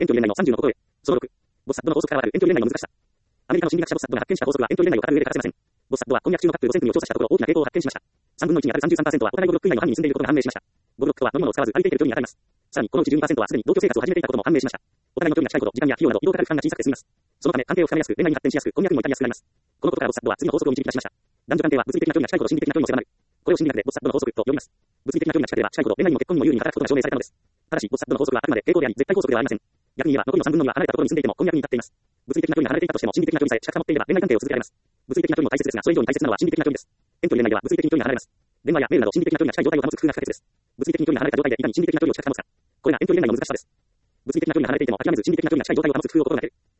遠距離恋愛の30のことへ。小6。ボスサッドの法則からわかる遠距離恋愛の難しさ。アメリカの心理学者ボスサッドが発見した法則は遠距離恋愛を語る上で欠かせません。ボスサッドは婚約中のカップル5000組を調査したところ大きな傾向を発見しました。3分の1にあたる 33% はお互い5ブロック以内の範囲に住んでいることが判明しました。5ブロックとは飲み物を使わず歩いている距離にあたります。さらにこのうち 12% はすでに同居生活を始めていたことも判明しました。お互いの距離が近いこと、時間や費用など移動かかる負担が小さくて済みます。そのため関係を深めやすく恋愛に発展しやすく婚約にも至りやすくなります。このことからボスサッドは次の法則を導き出しました。男女関係は物理的な距離が近いほど心理的な距離も狭まる。これを心理学でボスサッドの法則と呼びます。物理的な距離が近ければ近いほど恋愛にも結婚にも有利に働くことが証明されたのです。ただしボスサッドの法則はあくまで傾向であり絶対法則ではありません。逆に言えば残りの3分の2は離れたところに住んでいても婚約に至っています。物理的な距離が離れていたとしても心理的な距離さえ近く保っていれば恋愛関係を続けられます。物理的な距離も大切ですがそれ以上に大切なのは心理的な距離です。遠距離恋愛では物理的に距離が離れます。電話やメールなど心理的な距離が近い状態を保つ工夫が不可欠です。物理的に距離が離れた状態でいかに心理的な距離を近く保つか。これが遠距離恋愛の難しさです。物理的な距離が離れていても諦めず心理的な距離が近い状態を保つ工夫を心がける。